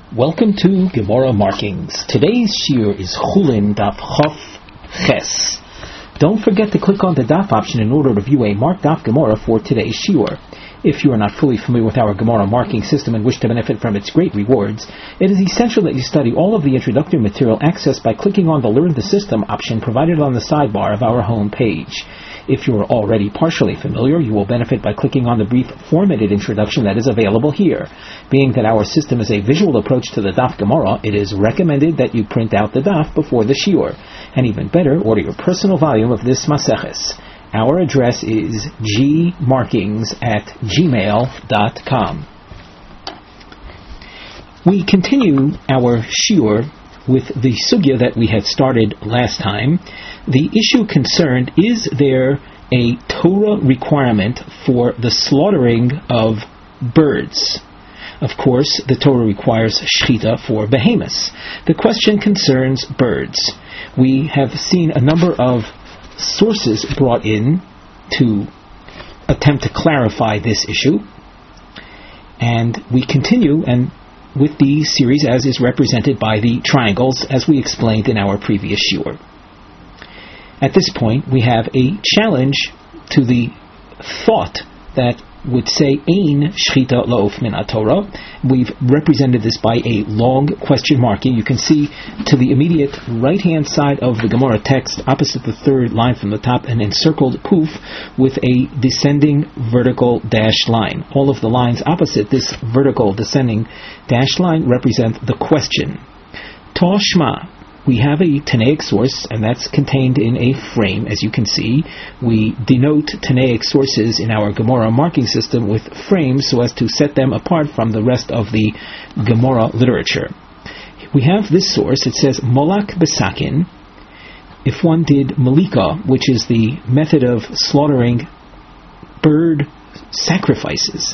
Welcome to Gemara Markings. Today's shiur is Chulin Daf Chof Ches. Don't forget to click on the Daf option in order to view a marked Daf Gemara for today's shiur. If you are not fully familiar with our Gemara marking system and wish to benefit from its great rewards, it is essential that you study all of the introductory material accessed by clicking on the Learn the System option provided on the sidebar of our home page. If you are already partially familiar, you will benefit by clicking on the brief formatted introduction that is available here. Being that our system is a visual approach to the Daf Gemara, it is recommended that you print out the Daf before the shiur. And even better, order your personal volume of this Maseches. Our address is gmarkings@gmail.com. We continue our shiur with the sugya that we had started last time. The issue concerned, is there a Torah requirement for the slaughtering of birds? Of course, the Torah requires shechita for behemoths. The question concerns birds. We have seen a number of sources brought in to attempt to clarify this issue, and we continue with the series as is represented by the triangles, as we explained in our previous shiur. At this point, we have a challenge to the thought that would say Ein Shechita La'of Min HaTorah. We've represented this by a long question marking. You can see to the immediate right-hand side of the Gemara text, opposite the third line from the top, an encircled kuf with a descending vertical dashed line. All of the lines opposite this vertical descending dashed line represent the question. Toshma. We have a Tanaic source, and that's contained in a frame, as you can see. We denote Tanaic sources in our Gemara marking system with frames so as to set them apart from the rest of the Gemara literature. We have this source. It says, Molak Besakin. If one did Malika, which is the method of slaughtering bird sacrifices,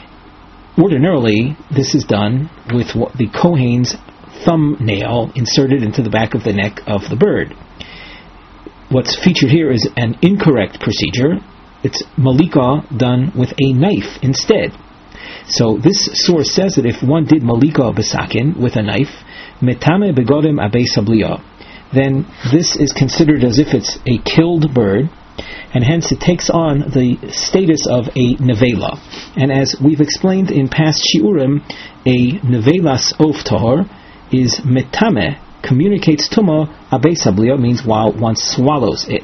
ordinarily this is done with what the Kohen's thumbnail inserted into the back of the neck of the bird. What's featured here is an incorrect procedure. It's malika done with a knife instead. So this source says that if one did malika besakin with a knife, metame begodim abe sabliya, then this is considered as if it's a killed bird, and hence it takes on the status of a nevela. And as we've explained in past shiurim, a nevelas of tahor is metame, communicates tuma, abe sabliya means while one swallows it.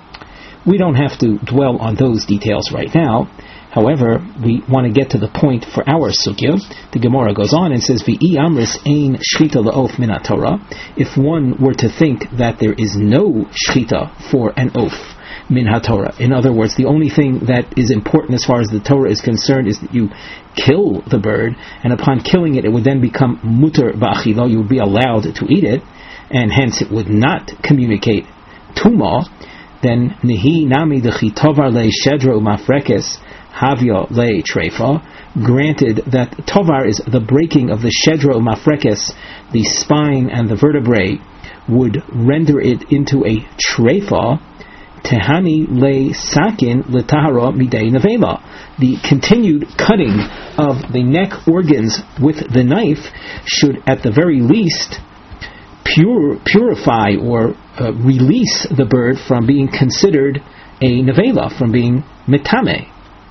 We don't have to dwell on those details right now. However, we want to get to the point for our sugya. The Gemara goes on and says, V'i amris ein shchita la'of min HaTorah. If one were to think that there is no shchita for an oath, min HaTorah. In other words, the only thing that is important as far as the Torah is concerned is that you kill the bird, and upon killing it, it would then become mutar ba'achila, you would be allowed to eat it, and hence it would not communicate tuma. Then nihi nami dechi tovar le shedra umafrekes havya le treifa. Granted that tovar is the breaking of the shedra umafrekes, the spine and the vertebrae, would render it into a treifa. Tehani le sakin letahara midei nevela. The continued cutting of the neck organs with the knife should, at the very least, purify or release the bird from being considered a nevela, from being metame.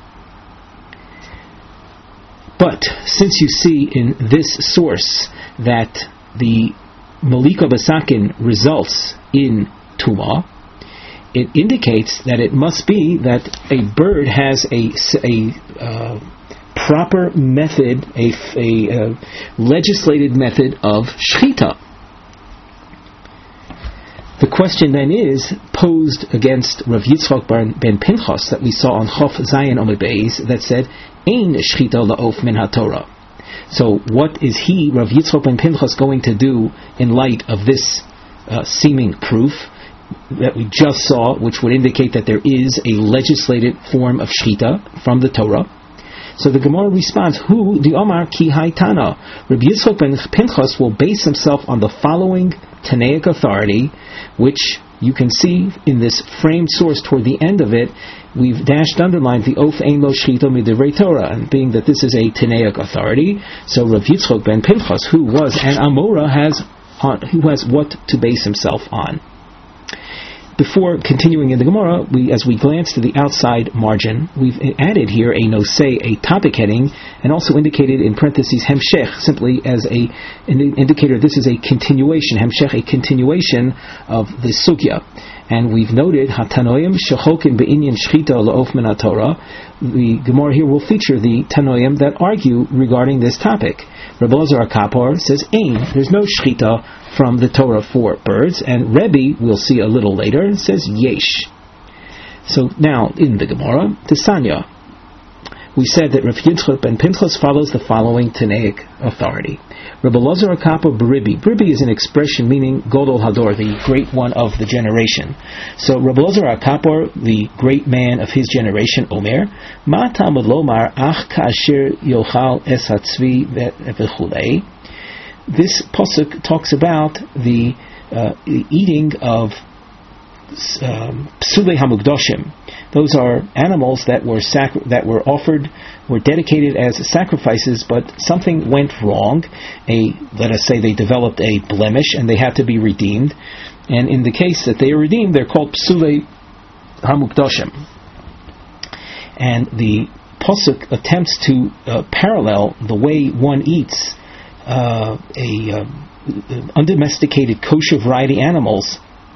But since you see in this source that the malika basakin results in tumah, it indicates that it must be that a bird has a proper method, a legislated method of shechita. The question then is posed against Rav Yitzchok ben Pinchas that we saw on Chof Zayin Amud Beis that said, Ein shechita la'of min HaTorah. So what is Rav Yitzchok ben Pinchas, going to do in light of this seeming proof that we just saw, which would indicate that there is a legislated form of shechita from the Torah? So the Gemara responds, Hu the Omar ki haitana. Rabbi Yitzchok ben Pinchas will base himself on the following Tanaic authority, which You can see in this framed source toward the end of it, we've underlined the Of Ein Lo Shchita Midivrei Torah, and being that this is a Tanaic authority, so Rav Yitzchok ben Pinchas, who was an Amora, who has what to base himself on. Before continuing in the Gemara, as we glance to the outside margin, we've added here a nosei, a topic heading, and also indicated in parentheses hemshech, simply as an indicator this is a continuation, hemshech, a continuation of the sugya. And we've noted hatanoim shechokin be'inyan shchita la'of min haTorah. The Gemara here will feature the tanoim that argue regarding this topic. Rabbi Elazar HaKapor says, there's no shchita from the Torah for birds, and Rebbe, we'll see a little later, says yesh. So now, in the Gemara, Tisanya, we said that Rav Yitzchok ben Pinchas follows the following Tanaic authority. Rabbi Elazar HaKapor b'Ribi. B'Ribi is an expression meaning Godol Hador, the great one of the generation. So Rabbi Elazar HaKapor, the great man of his generation, Omer, Ma Talmud Lomar Ach Ka'asher Yochal Es HaTzvi V'chulei. This pasuk talks about the eating of Psulei Hamukdoshim. Those are animals that were offered, were dedicated as sacrifices, but something went wrong. Let us say they developed a blemish and they had to be redeemed. And in the case that they are redeemed, they're called Psulei Hamukdoshim. And the pasuk attempts to parallel the way one eats undomesticated kosher variety animals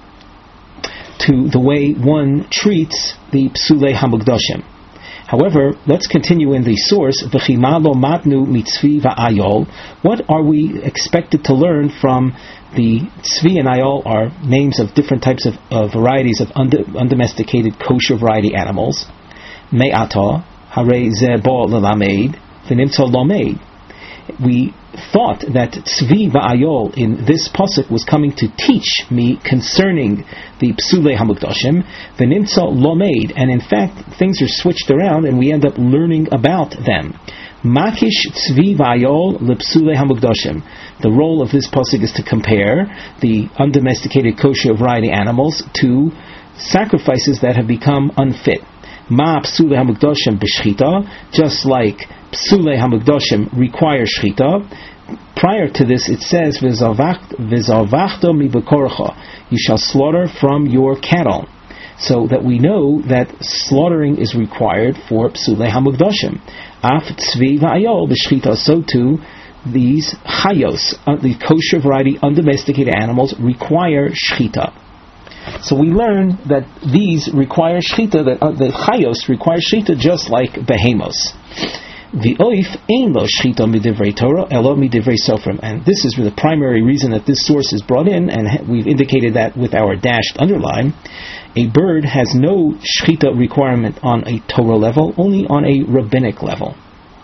to the way one treats the Psulei Hamukdoshim. However, let's continue in the source. V'chimalo matnu mitzvi va'ayol. What are we expected to learn from the tzvi and ayol? Are names of different types of varieties of undomesticated kosher variety animals. Me'ata hare ze bo lelamed v'nimtzo lomed. We thought that tzvi va'ayol in this pasuk was coming to teach me concerning the Psulei Hamukdoshim, v'nimtza lomed, and in fact things are switched around and we end up learning about them. Makish tzvi va'ayol lePsulei Hamukdoshim. The role of this pasuk is to compare the undomesticated kosher variety animals to sacrifices that have become unfit. Ma Psulei Hamukdoshim b'shchita, just like Psulei Hamukdoshim require shchita. Prior to this, it says, "V'zavachto mi b'korcha," you shall slaughter from your cattle. So that we know that slaughtering is required for Psulei Hamukdoshim. Af tzvi va'ayol b'shchita. So too, these chayos, the kosher variety undomesticated animals, require shchita. So we learn that these require shchita, that the chayos require shchita just like behemos. The oif ein lo shchita midivrei Torah elo midivrei sofrim, and this is the primary reason that this source is brought in, and we've indicated that with our dashed underline. A bird has no shchita requirement on a Torah level, only on a rabbinic level.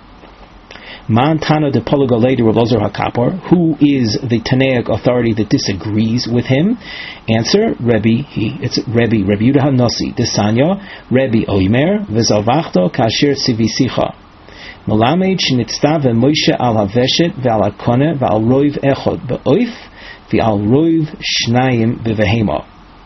Man Tana de Pologale de Rav Elazar HaKapor, who is the Tanaic authority that disagrees with him? Answer: it's Rebbe Yehuda HaNasi, Desanya, Rebbe Oimer, V'zavachto kasher tzivisicha. Melamed shenitzta v'Moshe al haveshet ve'al hakone ve'al roiv echod be'oif ve'al roiv shnayim b'vehema.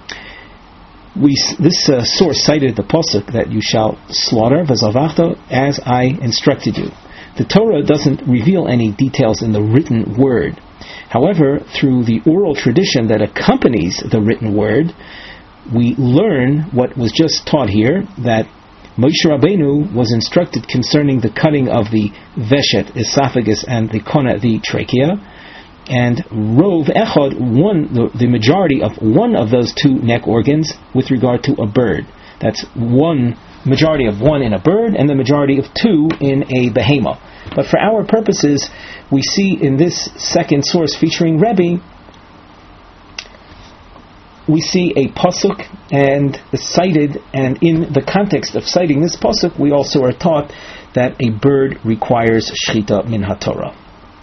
This source cited the pasuk that you shall slaughter v'zavachto as I instructed you. The Torah doesn't reveal any details in the written word. However, through the oral tradition that accompanies the written word, we learn what was just taught here, that Moshe Rabbeinu was instructed concerning the cutting of the veshet, esophagus, and the kona, the trachea, and rov echad, the majority of one of those two neck organs with regard to a bird. That's one majority of one in a bird and the majority of two in a behema. But for our purposes, we see in this second source featuring Rebbe, we see a pasuk and cited, and in the context of citing this pasuk, we also are taught that a bird requires shchita min haTorah.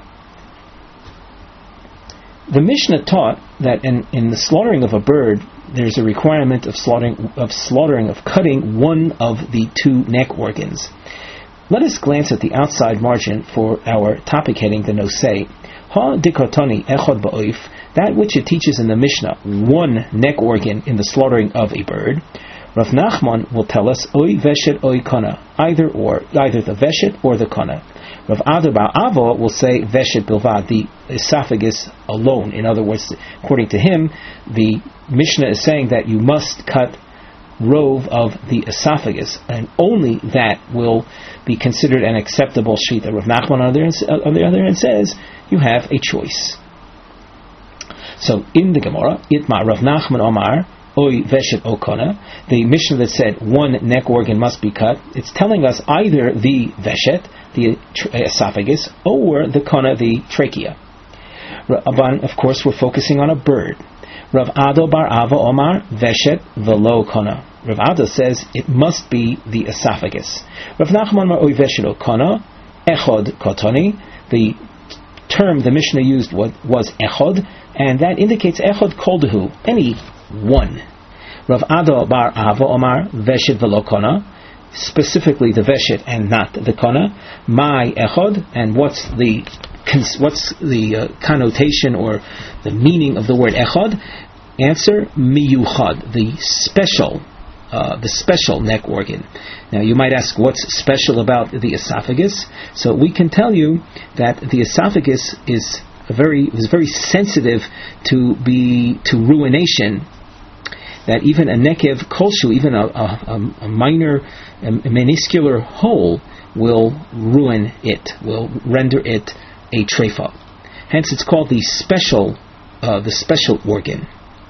The Mishnah taught that in the slaughtering of a bird, there's a requirement of cutting one of the two neck organs. Let us glance at the outside margin for our topic heading, the nosei. Ha dikotoni echod ba'oif, that which it teaches in the Mishnah, one neck organ in the slaughtering of a bird. Rav Nachman will tell us, oi veshet oi kona, either the veshet or the kona. Rav Ado bar Avo will say veshet bilvad, the esophagus alone. In other words, according to him, the Mishnah is saying that you must cut rove of the esophagus, and only that will be considered an acceptable shita. Rav Nachman on the other hand says you have a choice. So in the Gemara, Itma Rav Nachman Omar Oy Veshet Okona, the Mishnah that said one neck organ must be cut, it's telling us either the Veshet, the esophagus, or the Kona, the trachea. Of course, we're focusing on a bird. Rav Ado bar Ava Omar Veshet Velo Kona. Rav Ado says it must be the esophagus. Rav Nachman Mar Oy Veshet Okona Echod Kotoni. The term the Mishnah used was Echod, and that indicates Echod Koldehu, any one. Rav Ado bar Ava Omar Veshet Velo Kona, specifically the Veshet and not the Kona. My Echod, and what's the connotation or the meaning of the word Echod? Answer, Miyuchad, the special neck organ. Now you might ask, what's special about the esophagus? So we can tell you that the esophagus is very sensitive to ruination. That even a nekev kolshu, even a minor, minuscular hole, will ruin it, will render it a treifa. Hence, it's called the special organ.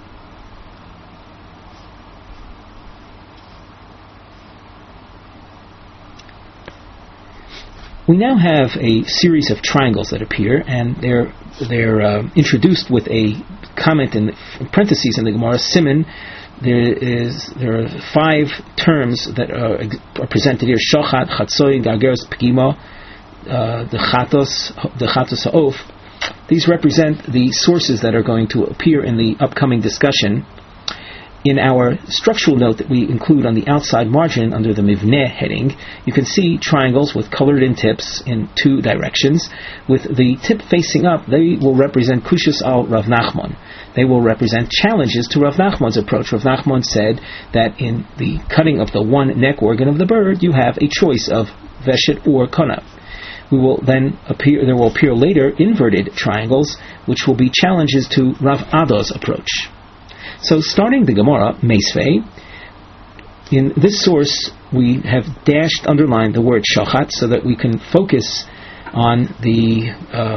We now have a series of triangles that appear, and they're introduced with a comment in parentheses in the Gemara Siman. There are 5 terms that are presented here: shochat, chatzoi, gargeros, pgima, the chatos ha'of. These represent the sources that are going to appear in the upcoming discussion. In our structural note that we include on the outside margin under the Mivneh heading, you can see triangles with colored-in tips in 2 directions. With the tip facing up, they will represent Kushas al Rav Nachman. They will represent challenges to Rav Nachman's approach. Rav Nachman said that in the cutting of the one neck organ of the bird, you have a choice of Veshet or Kona. There will appear later inverted triangles, which will be challenges to Rav Ado's approach. So starting the Gemara, Meisvei, in this source we have underlined the word shochat so that we can focus on the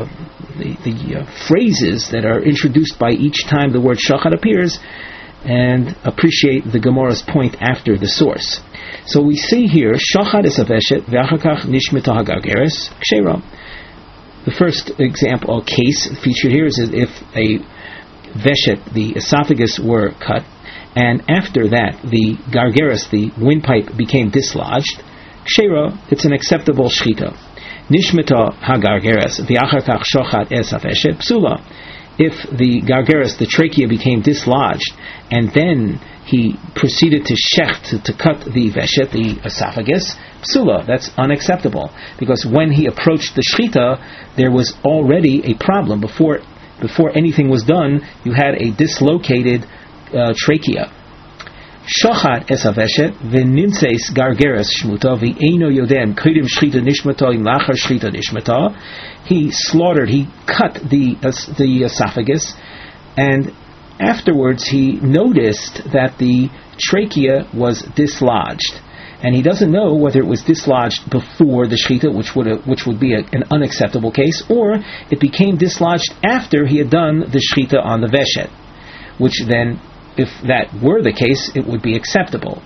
phrases that are introduced by each time the word shochat appears, and appreciate the Gemara's point after the source. So we see here, shochat es aveshet ve'achakach nishmita hagargeres kshera. The first example, case featured here is if a veshet, the esophagus, were cut, and after that the gargeres, the windpipe, became dislodged. Kshera, it's an acceptable shchita. Nishmita hagargeres v'achakach shochat es aveshet psula. If the gargeres, the trachea, became dislodged, and then he proceeded to shecht, to cut the veshet, the esophagus, psula, that's unacceptable, because when he approached the shchita, there was already a problem. Before anything was done, you had a dislocated trachea. Shochat es haveshet v'nimtzeis gargeres shmuta v'eino yodem kodim shchita nishmata im lachar shchita nishmata. He cut the esophagus, and afterwards he noticed that the trachea was dislodged, and he doesn't know whether it was dislodged before the shchita, which would be an unacceptable case, or it became dislodged after he had done the shchita on the veshet, which then, if that were the case, it would be acceptable.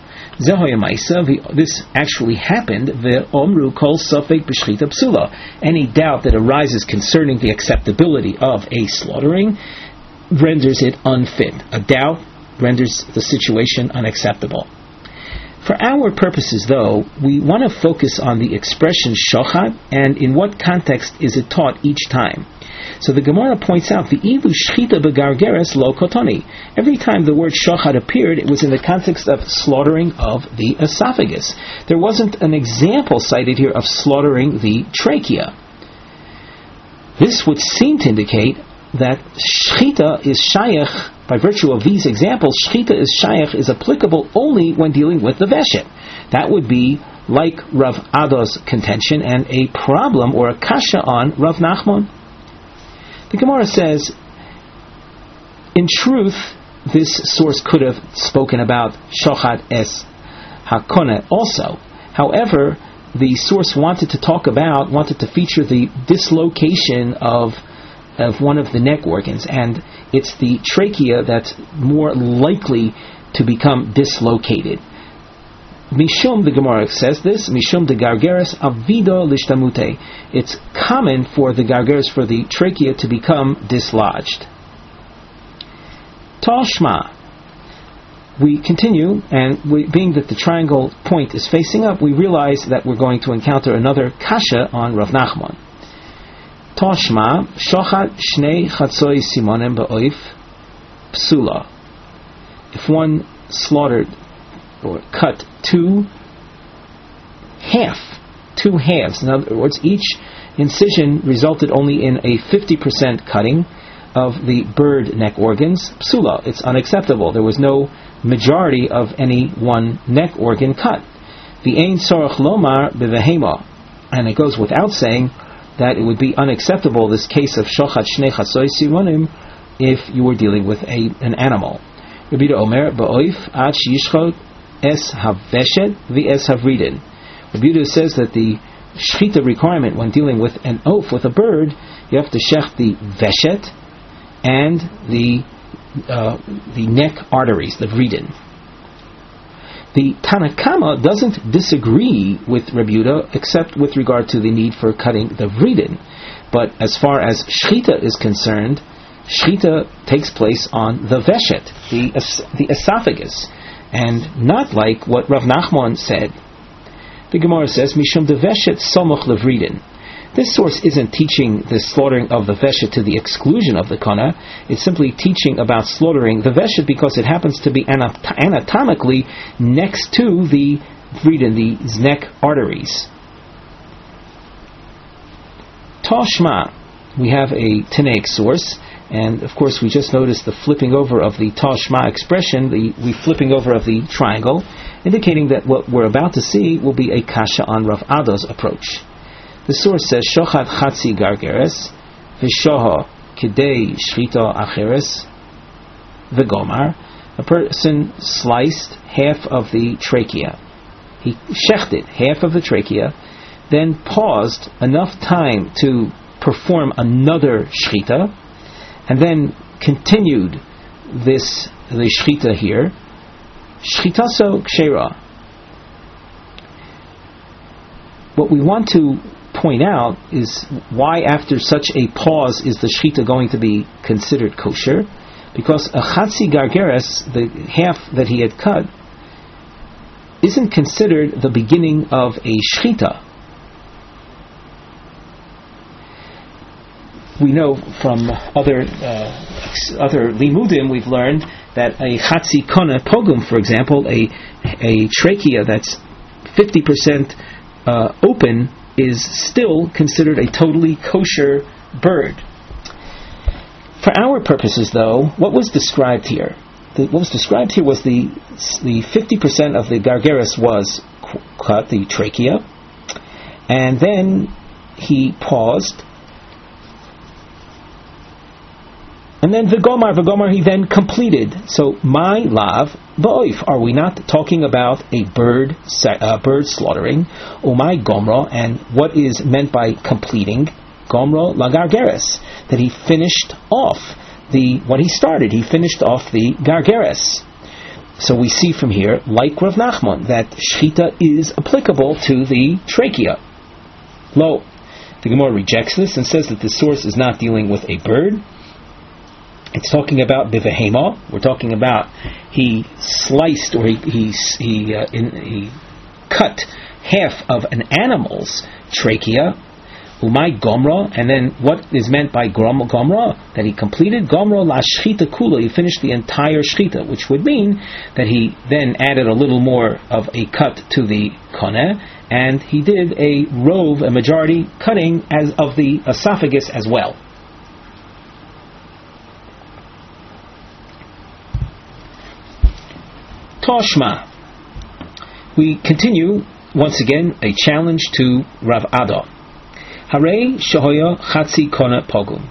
This actually happened. Ve'omru kol safek b'shchita psula. Any doubt that arises concerning the acceptability of a slaughtering renders it unfit. A doubt renders the situation unacceptable. For our purposes, though, we want to focus on the expression shochat and in what context is it taught each time. So the Gemara points out, V'ivu shchita begargeres lo kotoni. Every time the word shochat appeared, it was in the context of slaughtering of the esophagus. There wasn't an example cited here of slaughtering the trachea. This would seem to indicate that shchita is shayach, by virtue of these examples, shchita is shayach, is applicable only when dealing with the veshet. That would be like Rav Ado's contention and a problem or a kasha on Rav Nachman. The Gemara says, in truth, this source could have spoken about Shochad es Hakone also. However, the source wanted to feature the dislocation of one of the neck organs, and it's the trachea that's more likely to become dislocated. Mishum, the Gemara says this, Mishum de Gargeres Avido Lishtamute. It's common for the Gargeres, for the trachea, to become dislodged. Tashma. We continue, and being that the triangle point is facing up, we realize that we're going to encounter another kasha on Rav Nachman. Tashma, Shochat Shnei Chatzoi Simonim Ba'oif Psula. If one slaughtered or cut two halves, in other words, each incision resulted only in a 50% cutting of the bird neck organs, psula, it's unacceptable. There was no majority of any one neck organ cut. The ein sorach lomar bevehema, and it goes without saying that it would be unacceptable, this case of shochat shnei chatzoi simonim, if you were dealing with an animal. Rabbi Omer ba'oif ad sheyishchot es haveshet v'es havridin. Rabbi Yehuda says that the shchita requirement when dealing with an oaf, with a bird, you have to shech the veshet and the neck arteries, the vridin. The Tanakama doesn't disagree with Rabbi Yehuda except with regard to the need for cutting the vridin. But as far as shchita is concerned, shchita takes place on the veshet, the esophagus, and not like what Rav Nachman said. The Gemara says, Mishum de veshet somoch levridin. This source isn't teaching the slaughtering of the veshet to the exclusion of the kana. It's simply teaching about slaughtering the veshet because it happens to be anatomically next to the vridin, the neck arteries. Tashma, we have a Tanaic source, and of course we just noticed the flipping over of the Tashma expression, the flipping over of the triangle, indicating that what we're about to see will be a kasha on Rav Ado's approach. The source says, Shochat Chatzi Gargeres, Vishoha Kidei Shrita Acheres, V'gomar. A person sliced half of the trachea. He shechted half of the trachea, then paused enough time to perform another shchita, and then continued the shchita here. Shchitaso kshera. What we want to point out is why after such a pause is the shchita going to be considered kosher, because a chatzi gargeres, the half that he had cut, isn't considered the beginning of a shchita. We know from other limudim we've learned that a chatzi kona pogum, for example, a trachea that's 50% open, is still considered a totally kosher bird. For our purposes, though, what was described here? What was described here was the 50% of the gargeres was cut, the trachea, and then he paused, and then v'gomar he then completed. So my lav ba'oif. Are we not talking about a bird slaughtering? O my gomra, and what is meant by completing? Gomra lagargeres, that he finished off what he started. He finished off the gargeres. So we see from here, like Rav Nachman, that shchita is applicable to the trachea. Lo, the Gemara rejects this and says that the source is not dealing with a bird. It's talking about bivehema. We're talking about he sliced, or he cut half of an animal's trachea. Umay Gomra, and then what is meant by Gomra? That he completed Gomra la Shchita Kula, he finished the entire Shchita, which would mean that he then added a little more of a cut to the Koneh, and he did a rove, a majority cutting as of the esophagus as well. Toshma. We continue once again a challenge to Rav Ada. Harei Shahoya Chatzi Kona Pogum.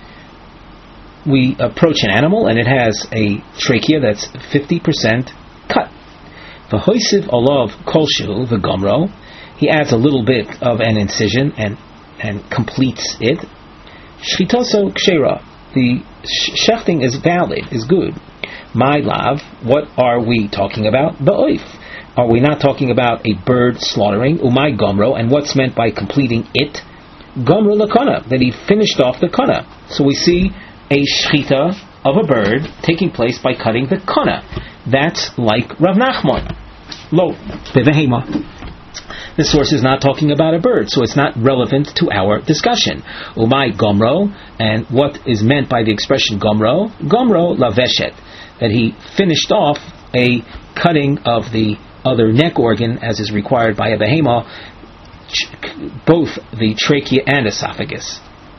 We approach an animal and it has a trachea that's 50% cut. V'hoisiv olav kolshu v'gomro. He adds a little bit of an incision and completes it. Shchitoso kshera. The shechting is valid, is good. My lav. What are we talking about? Ba'oif. Are we not talking about a bird slaughtering? Umay gomro. And what's meant by completing it? Gomro lakona, that he finished off the kona. So we see a shchita of a bird taking place by cutting the kona. That's like Rav Nachman. Lo, bevehema. The source is not talking about a bird, so it's not relevant to our discussion. Umay gomro, and what is meant by the expression gomro? Gomro laveshet, that he finished off a cutting of the other neck organ as is required by a behema, both the trachea and esophagus.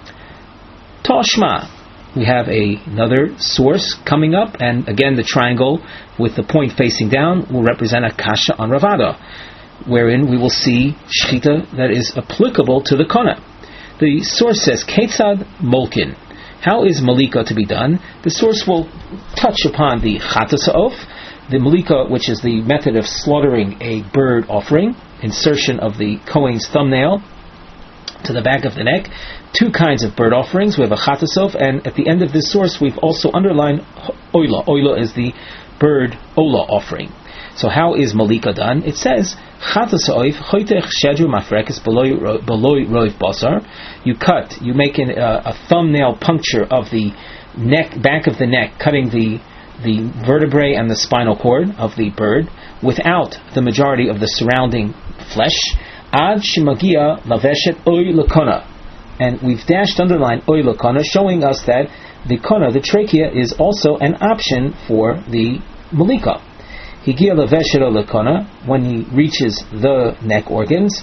Toshma. We have another source coming up, and again the triangle with the point facing down will represent a kasha on Rav Ada, wherein we will see shchita that is applicable to the kona. The source says, Ketzad molkin. How is malika to be done? The source will touch upon the chatas ha'of, the malika, which is the method of slaughtering a bird offering, insertion of the Kohen's thumbnail to the back of the neck. Two kinds of bird offerings. We have a chatasof, and at the end of this source we've also underlined oila. Oila is the bird ola offering. So how is malika done? It says chatasof choitech shedru mafrekes beloy roiv basar. You cut, you make a thumbnail puncture of the neck, back of the neck, cutting the vertebrae and the spinal cord of the bird without the majority of the surrounding flesh. Ad shimagia laveshet oy lakona, and we've dashed underline oy lakona, showing us that the kona, the trachea, is also an option for the malika. Higia laveshet oy lakona, when he reaches the neck organs,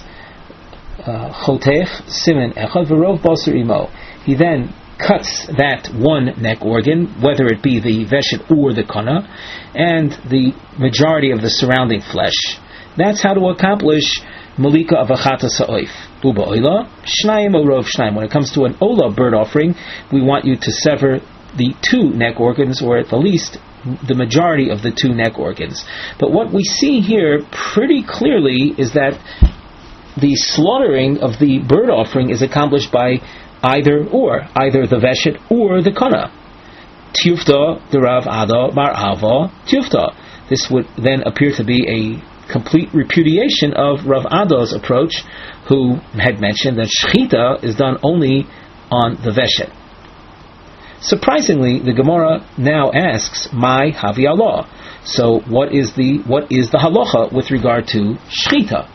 chotech simen echad v'rov basar imo. He then cuts that one neck organ, whether it be the veshet or the kona, and the majority of the surrounding flesh. That's how to accomplish malika of a chatas ha'oif. Uba oila, shnayim orov shnayim. When it comes to an ola bird offering, we want you to sever the two neck organs, or at the least the majority of the two neck organs. But what we see here pretty clearly is that the slaughtering of the bird offering is accomplished by either the veshet or the kana. Tufta the Rav Ada bar Ava tufta. This would then appear to be a complete repudiation of Rav Ada's approach, who had mentioned that shchita is done only on the veshet. Surprisingly, the Gemara now asks, "My havi Allah." So, what is the halacha with regard to shchita?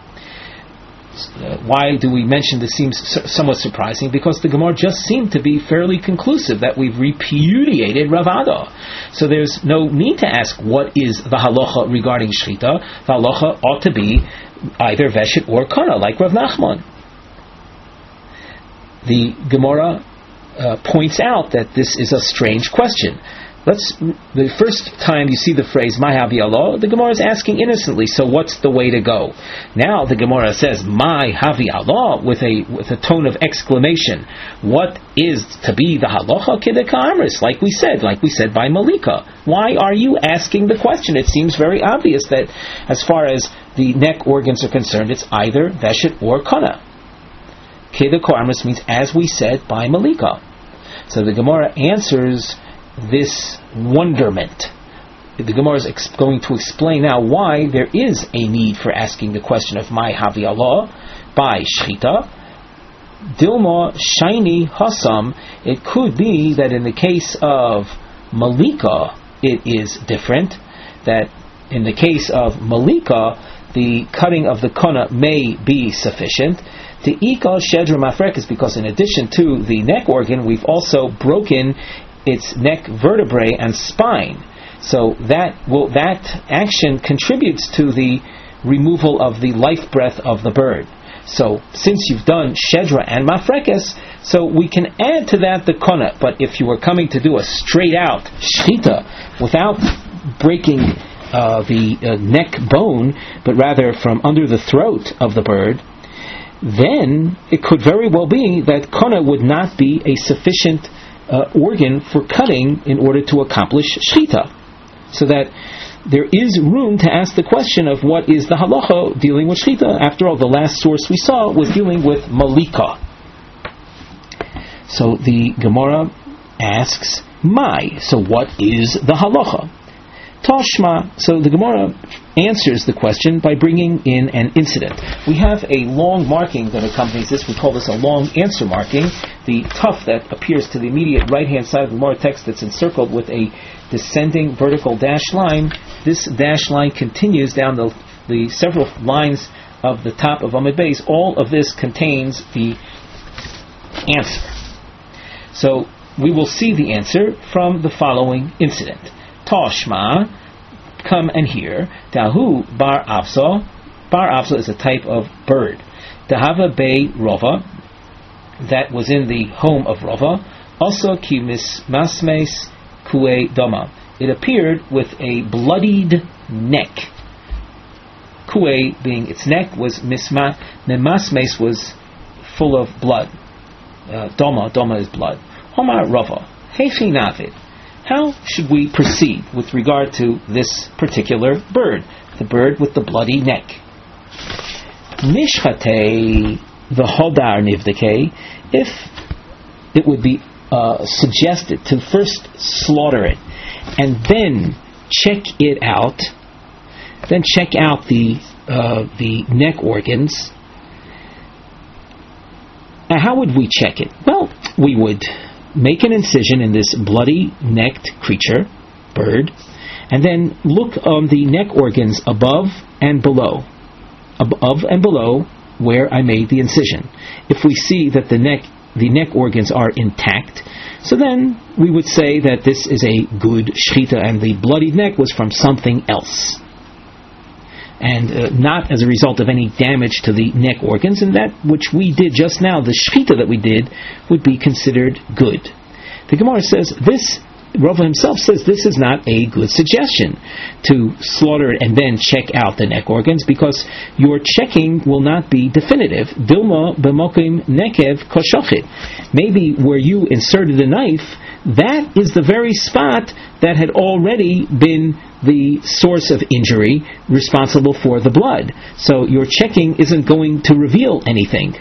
Why do we mention this? Seems somewhat surprising, because the Gemara just seemed to be fairly conclusive that we've repudiated Rav Ada. So there's no need to ask what is the halacha regarding shchita. The halacha ought to be either veshet or kana, like Rav Nachman. The Gemara points out that this is a strange question. The first time you see the phrase "My havi Allah," the Gemara is asking innocently, so what's the way to go? Now the Gemara says "My havi Allah" with a tone of exclamation. What is to be the halacha kideka amris? Like we said by malika. Why are you asking the question? It seems very obvious that as far as the neck organs are concerned, it's either veshet or kana. Kideka amris means as we said by malika. So the Gemara answers this wonderment. The Gemara is going to explain now why there is a need for asking the question of my havi Allah by shchita. Dilma shiny hasam. It could be that in the case of malika it is different. That in the case of malika the cutting of the kana may be sufficient. The ikal shedra mafrekes, because in addition to the neck organ, we've also broken its neck vertebrae and spine. So that action contributes to the removal of the life breath of the bird. So since you've done shedra and mafrekes, so we can add to that the kona. But if you were coming to do a straight out shchita without breaking the neck bone, but rather from under the throat of the bird, then it could very well be that kona would not be a sufficient organ for cutting in order to accomplish shchita. So that there is room to ask the question of what is the halacha dealing with shchita. After all, the last source we saw was dealing with malika. So the Gemara asks, Mai, so what is the halacha? Toshma, so the Gemara answers the question by bringing in an incident. We have a long marking that accompanies this. We call this a long answer marking. The tuf that appears to the immediate right-hand side of the Gemara text that's encircled with a descending vertical dash line. This dash line continues down the several lines of the top of Amud Beis. All of this contains the answer. So we will see the answer from the following incident. Toshma, come and hear. Dahu bar afsa. Bar afsa is a type of bird. Dahava bei rova, that was in the home of Rova. Also ki mismasmes kue doma. It appeared with a bloodied neck. Kue being its neck was mismasmes was full of blood. Doma is blood. Homar Rova. Hechi navid. How should we proceed with regard to this particular bird, the bird with the bloody neck? Nishchate v'hodar nivdeke, if it would be suggested to first slaughter it and then check it out, then check out the neck organs. Now, how would we check it? Well, we would make an incision in this bloody-necked creature, bird, and then look on the neck organs above and below where I made the incision. If we see that the neck organs are intact, so then we would say that this is a good shchita, and the bloodied neck was from something else, and not as a result of any damage to the neck organs, and that which we did just now, the shchita that we did, would be considered good. The Gemara says this, Rava himself says this is not a good suggestion to slaughter it and then check out the neck organs, because your checking will not be definitive. Dilma b'mokim nekev koshachit. Maybe where you inserted the knife, that is the very spot that had already been the source of injury responsible for the blood. So your checking isn't going to reveal anything.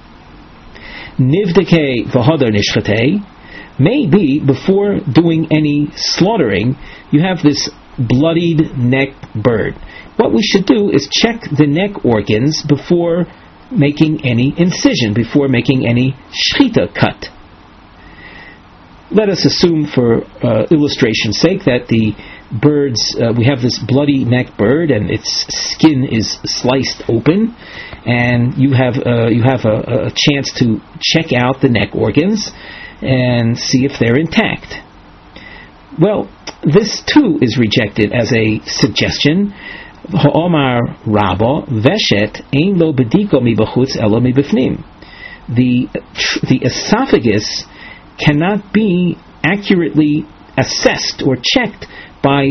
Nivdeke v'hodar nishchatei. Maybe before doing any slaughtering, you have this bloodied neck bird. What we should do is check the neck organs before making any incision, before making any shchita cut. Let us assume, for illustration's sake, that the birds, we have this bloody neck bird, and its skin is sliced open, and you have a chance to check out the neck organs and see if they're intact. Well, this too is rejected as a suggestion. Ha'omar Rabba veshet ein lo bediko mi b'chutz elo mi b'fnim. The esophagus cannot be accurately assessed or checked by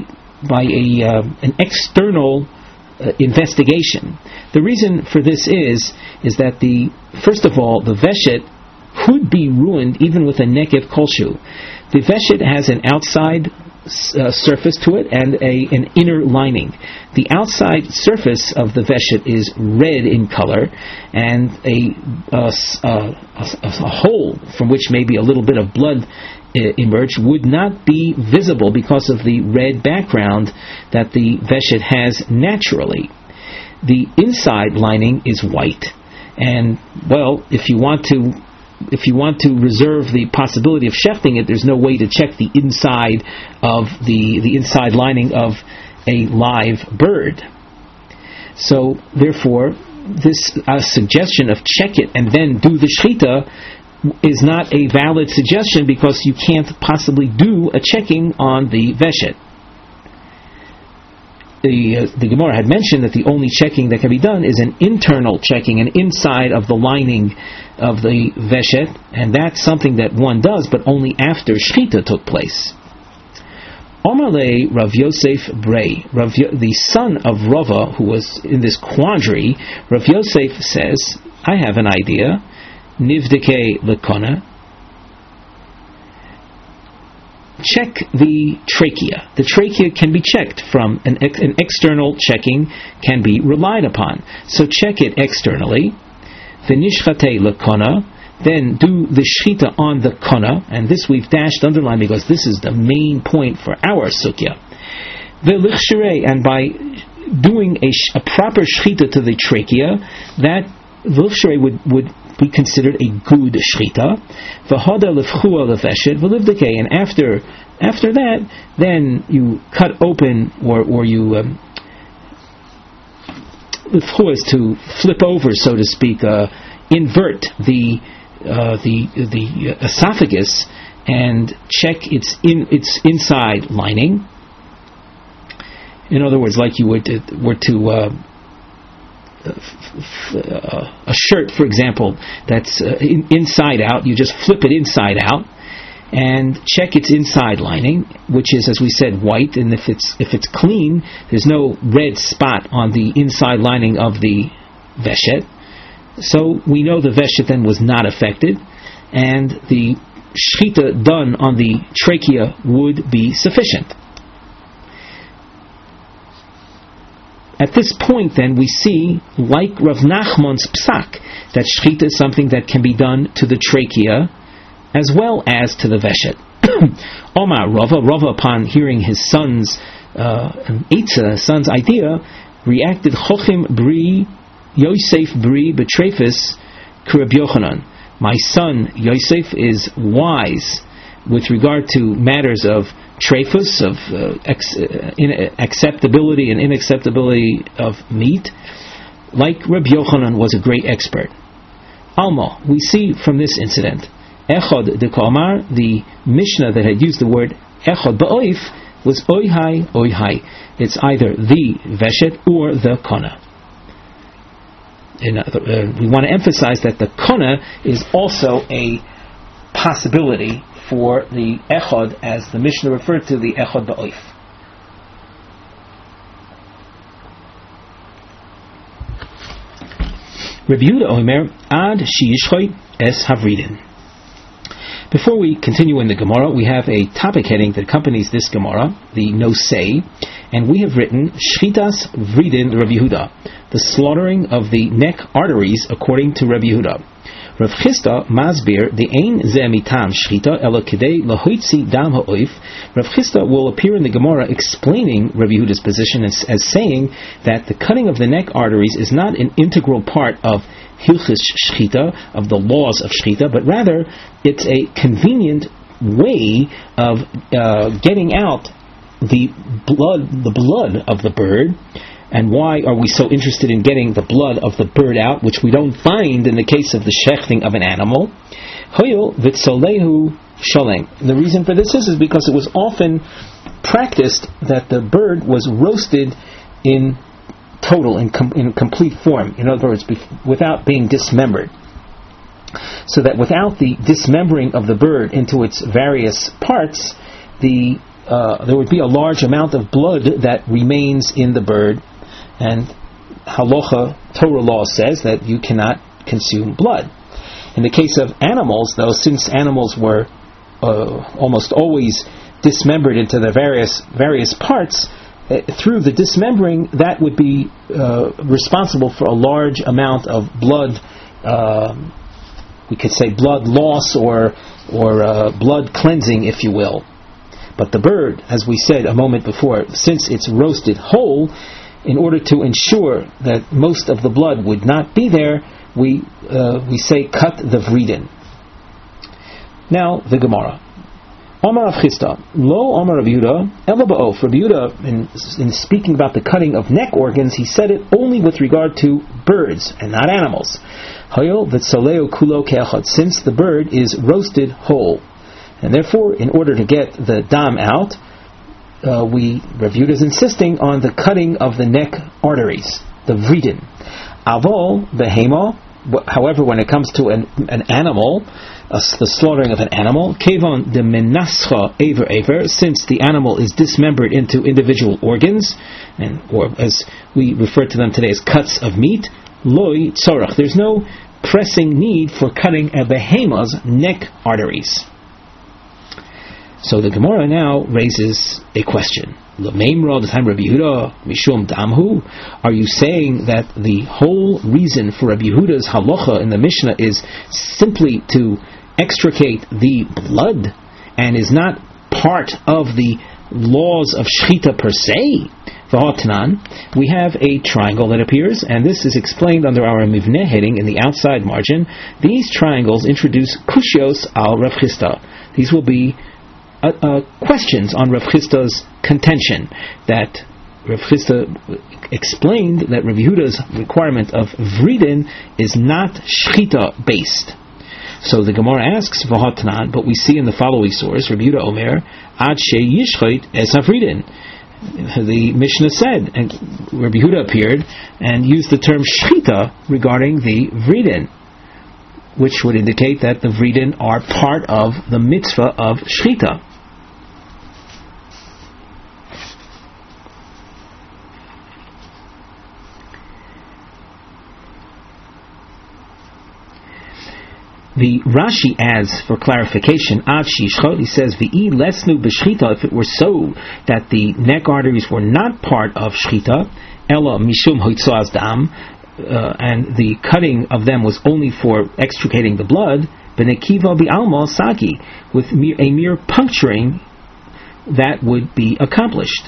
an external investigation. The reason for this is that first of all, the veshet could be ruined even with a nekev kolshu. The veshet has an outside surface to it and an inner lining. The outside surface of the veshet is red in color, and a hole from which maybe a little bit of blood emerged would not be visible because of the red background that the veshet has naturally. The inside lining is white, and well, if you want to reserve the possibility of shechting it, there's no way to check the inside of the inside lining of a live bird. So therefore, this suggestion of check it and then do the shechita is not a valid suggestion, because you can't possibly do a checking on the veshet. The Gemara had mentioned that the only checking that can be done is an internal checking, an inside of the lining of the veshet, and that's something that one does, but only after shechita took place. Omarle Rav Yosef Brei, the son of Rava, who was in this quandary, Rav Yosef says, I have an idea. Nivdeke lekona. Check the trachea. The trachea can be checked from an external checking, can be relied upon. So check it externally. V'nishchate lekona. Then do the shechita on the kona, and this we've dashed underline because this is the main point for our sukya. V'lichsherei, and by doing a proper shechita to the trachea, that v'lichsherei would be considered a good shechita. V'hada lefchua lefeshet v'livdekei, and after that, then you cut open or you lefchua is to flip over, so to speak, invert the esophagus and check its inside lining. In other words, like you were to a shirt, for example, that's inside out, you just flip it inside out and check its inside lining, which is, as we said, white, and if it's clean, there's no red spot on the inside lining of the veshet. So we know the veshet then was not affected, and the shechita done on the trachea would be sufficient. At this point, then, we see, like Rav Nachman's psak, that shechita is something that can be done to the trachea as well as to the veshet. Omar Rava, upon hearing his son's idea, reacted Chochim Bri Yosef Bri Betrefis Kurab Yochanan. My son Yosef is wise with regard to matters of trefus, of acceptability and inacceptability of meat, like Rabbi Yochanan was a great expert. Alma, we see from this incident, Echad de Kamar, the Mishnah that had used the word Echad ba'oif, was oihai, oihai. It's either the veshet or the kona. We want to emphasize that the kona is also a possibility for the echad, as the Mishnah referred to the echad ba'oif. Rabbi Yehuda Omer ad sheyishchoi es havridin. Before we continue in the Gemara, we have a topic heading that accompanies this Gemara, the Nosei, and we have written Shchitas Vridin Rabbi Yehuda, the slaughtering of the neck arteries according to Rabbi Yehuda. Rav Chisda Masbir, the Ein Ze Mitam Shchita Ela Kidei Lahoitzi Dam Ha'oif. Rav Chisda will appear in the Gemara explaining Rabbi Yehuda's position as saying that the cutting of the neck arteries is not an integral part of Hilchis Shchita, of the laws of Shchita, but rather it's a convenient way of getting out the blood of the bird. And why are we so interested in getting the blood of the bird out, which we don't find in the case of the shechting of an animal? Hoyel vitzolehu shalem. The reason for this is because it was often practiced that the bird was roasted in total, in complete form. In other words, without being dismembered. So that without the dismembering of the bird into its various parts, there would be a large amount of blood that remains in the bird. And halacha, Torah law says that you cannot consume blood. In the case of animals, though, since animals were almost always dismembered into the various parts, through the dismembering, that would be responsible for a large amount of blood. We could say blood loss or blood cleansing, if you will. But the bird, as we said a moment before, since it's roasted whole, in order to ensure that most of the blood would not be there, we say cut the vridin. Now the Gemara. Omar Rav Chisda, Lo Omar Rav Yehuda, Ela Ba'of. Rav Yehuda, in speaking about the cutting of neck organs, he said it only with regard to birds and not animals. Hayol v'tzoleo kulo ke'achad, since the bird is roasted whole, and therefore, in order to get the dam out, Rav Yehuda is insisting on the cutting of the neck arteries, the vridin. Avol behema. However, when it comes to an animal, the slaughtering of an animal, kevon de menascha aver, since the animal is dismembered into individual organs, or as we refer to them today as cuts of meat, loy tzorach, there's no pressing need for cutting a behema's neck arteries. So the Gemara now raises a question. Are you saying that the whole reason for Rabbi Yehuda's halacha in the Mishnah is simply to extricate the blood and is not part of the laws of shchita per se? We have a triangle that appears, and this is explained under our mivneh heading in the outside margin. These triangles introduce kushios al Rav Chisda. These will be questions on Rav Chisda's contention, that Rav Chisda explained that Rav Yehuda's requirement of vridin is not shchita based. So the Gemara asks, V'hatnan, but we see in the following source, Rav Yehuda Omer, Ad she yishchait es havridin. The Mishnah said, and Rav Yehuda appeared and used the term shchita regarding the vridin, which would indicate that the vridin are part of the mitzvah of shchita. The Rashi adds, for clarification, Ad shishchot, he says, V'i lesnu b'shchita, if it were so that the neck arteries were not part of shchita, ela mishum hoitzoaz dam, and the cutting of them was only for extricating the blood, b'nekiva bi'alma sagi, with a mere puncturing, that would be accomplished.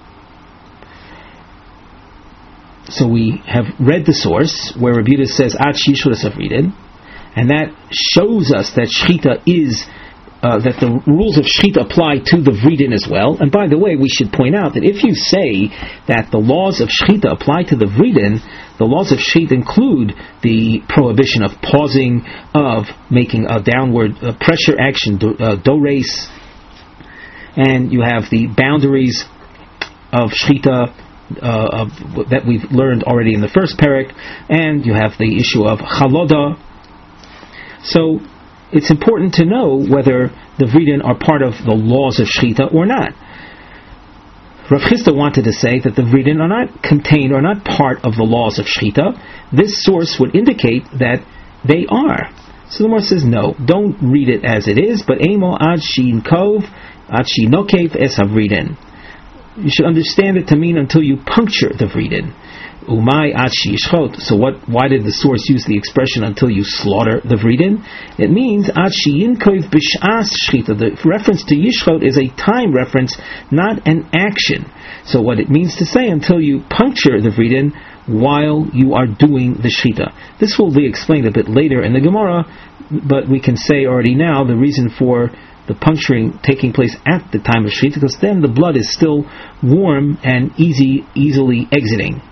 So we have read the source where Rabbi Yehuda says Ad shishchot es havridin, and that shows us that shchita is that the rules of shchita apply to the vridin as well. And by the way, we should point out that if you say that the laws of shchita apply to the vridin, the laws of shchita include the prohibition of pausing, of making a downward pressure action, do-race, and you have the boundaries of shchita that we've learned already in the first parak, and you have the issue of chaloda. So it's important to know whether the vridin are part of the laws of shchita or not. Rav Chisda wanted to say that the vridin are not contained or not part of the laws of shchita. This source would indicate that they are. So the Gemara says no, don't read it as it is, but emo ad shinkov ad shinokev es havridin. You should understand it to mean until you puncture the vridin. Umay ad sheyishchot. So why did the source use the expression until you slaughter the vridin? It means ad sheyinkov b'sh'as shchita. The reference to yishchot is a time reference, not an action. So what it means to say until you puncture the vridin while you are doing the shchita. This will be explained a bit later in the Gemara, but we can say already now the reason for the puncturing taking place at the time of shchita, because then the blood is still warm and easily exiting.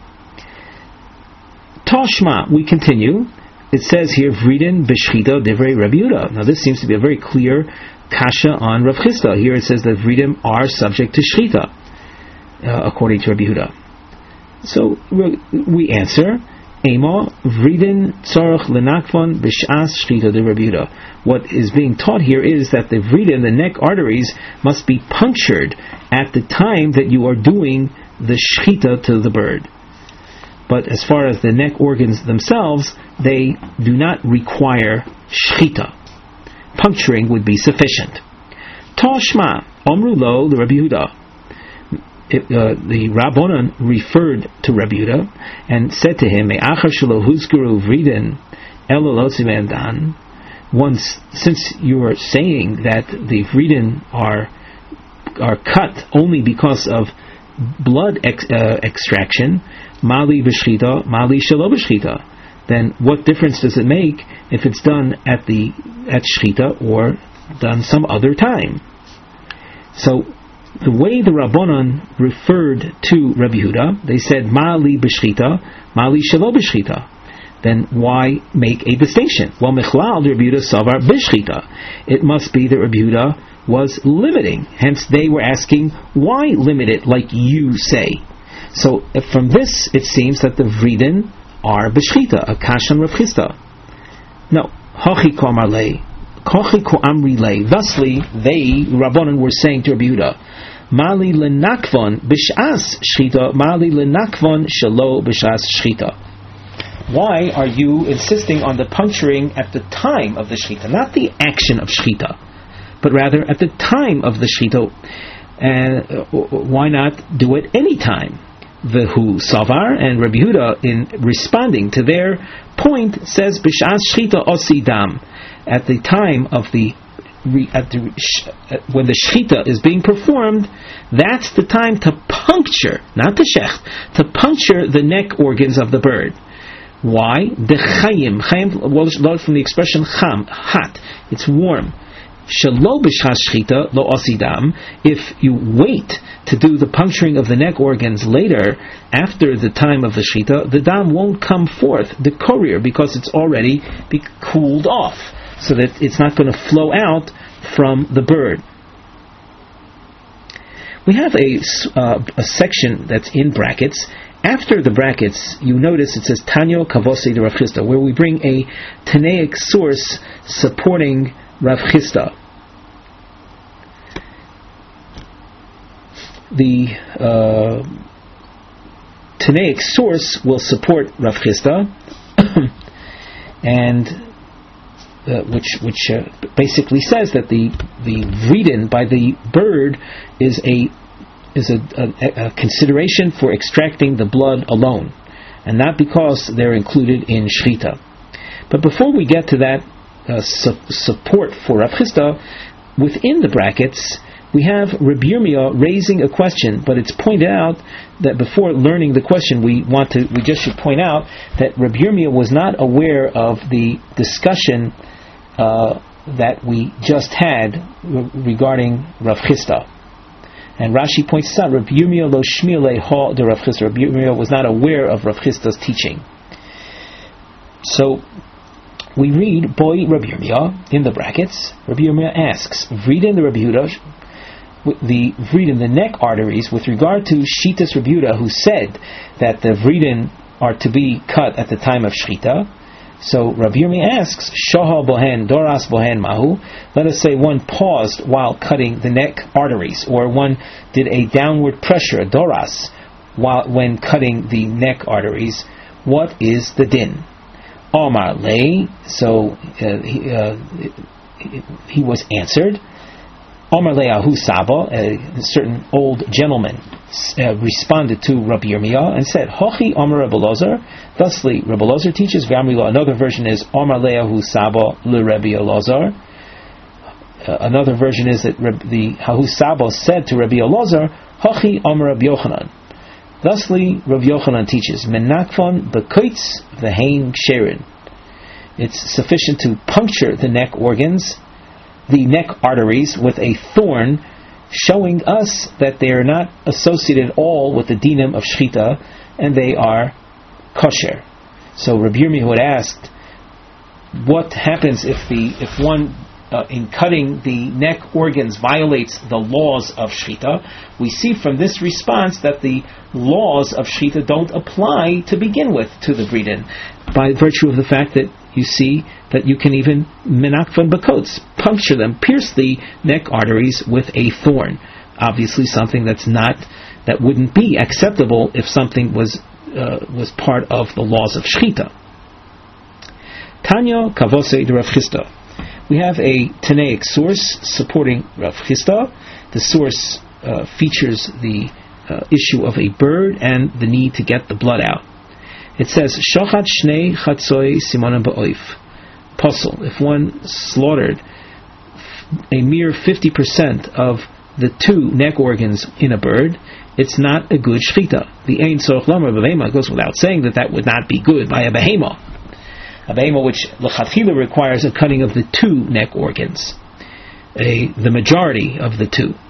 Tashma, we continue. It says here, Vridin b'shchita divrei Rabbi Yehuda. Now this seems to be a very clear kasha on Rav Chisda. Here it says that Vridin are subject to shchita, according to Rabbi Yehuda. So we answer, Ema Vridin tzorach lenakvon b'sh'as shchita de Rabbi Yehuda. What is being taught here is that the Vridin, the neck arteries, must be punctured at the time that you are doing the shchita to the bird. But as far as the neck organs themselves, they do not require shchita. Puncturing would be sufficient. Tashma, Omru lo, the Rabbi Yehuda. The Rabbanan referred to Rabbi Yehuda and said to him, Me'achar shelo huzkaru vridin elo lo tzivan dan. Once, since you are saying that the vridin are cut only because of blood extraction, Mali b'shchita, Mali shelo b'shchita. Then what difference does it make if it's done at shchita or done some other time? So the way the Rabbanon referred to Rabbi Yehuda, they said Ma'ali b'shchita, Ma'ali shelo b'shchita. Then why make a distinction? Well, Michlal Rabbi Yehuda savar b'shchita. It must be that Rabbi Yehuda was limiting. Hence, they were asking, why limit it like you say? So, from this, it seems that the Vridin are b'shchita, a kashan Rav Chisda. No, hachi kamar lei, hachi ko amri lei. Thusly, they Rabbanon were saying to Rabbi Yehuda, Mali lenakvon b'shas shchita, Mali lenakvon shelo b'shas shchita. Why are you insisting on the puncturing at the time of the shchita, not the action of shchita, but rather at the time of the shchita? And why not do it any time? Vehu Savar, and Rabbi Yehuda, in responding to their point, says b'shas shchita osi dam. At the time of when the shchita is being performed, that's the time to puncture, not the shecht, to puncture the neck organs of the bird. Why? The chayim learned from the expression cham, hot. It's warm. Shelo b'shas shchita lo osidam. If you wait to do the puncturing of the neck organs later, after the time of the shchita, the dam won't come forth, the courier, because it's already cooled off, so that it's not going to flow out from the bird. We have a section that's in brackets. After the brackets, you notice it says Tanyo Kavosei de Rav Chisda, where we bring a Tanaic source supporting Rav Chisda. The Tanaic source will support Rav Chisda, and which basically says that the vridin by the bird is a consideration for extracting the blood alone, and not because they're included in shchita. But before we get to that support for Rav Chisda, within the brackets we have Rabbi Yirmiyah raising a question, but it's pointed out that before learning the question, we just should point out that Rabbi Yirmiyah was not aware of the discussion that we just had regarding Rav Chisda. And Rashi points out, Rabbi Yirmiyah lo shmiel leha de Rav Chisda. Rabbi Yirmiyah was not aware of Rav Chisda's teaching. So we read, Boy Rabbi Yirmiyah, in the brackets, Rabbi Yirmiyah asks, Vridin the Rabbi Yehuda, the Vridin, the neck arteries, with regard to Shitas Rabbi Yehuda, who said that the Vridin are to be cut at the time of Shchita. So Rabbi Yirmiyah asks, Shoha bohen, Doras bohen mahu. Let us say one paused while cutting the neck arteries, or one did a downward pressure, Doras, when cutting the neck arteries. What is the din? Omar lei. So he was answered. Omar lei ahu saba. A certain old gentleman responded to Rabbi Yirmiyah and said, Hochi Omar Rabbi Elazar. Thusly, Rabbi Elazar teaches. Another version is Omar lei ahu saba le Rabbi Elazar. Another version is that the Hahu Saba said to Rabbi Elazar, Hochi Omar Rabbi Yochanan. Thusly, Rabbi Yochanan teaches, Menakfon b'koitz v'hein ksherin. It's sufficient to puncture the neck organs, the neck arteries, with a thorn, showing us that they are not associated at all with the dinim of shchita, and they are kosher. So Rabbi Yirmiyah had asked, what happens if one in cutting the neck organs violates the laws of shchita? We see from this response that the laws of shchita don't apply to begin with to the vridin, by virtue of the fact that you see that you can even menakvan bakots, puncture them, pierce the neck arteries with a thorn. Obviously, something that wouldn't be acceptable if something was part of the laws of shchita. Tanya Kavosei de Rav Chisda. We have a Tanaic source supporting Rav Chisda. The source features the issue of a bird and the need to get the blood out. It says, Shochat Shnei Chatzoi Simonim Ba'oif. Puzzle. If one slaughtered a mere 50% of the two neck organs in a bird, it's not a good shchita. The Ein Tzorach Lomar B'Behema goes without saying that would not be good by a behema. A behema which l'chatchila requires a cutting of the two neck organs, the majority of the two.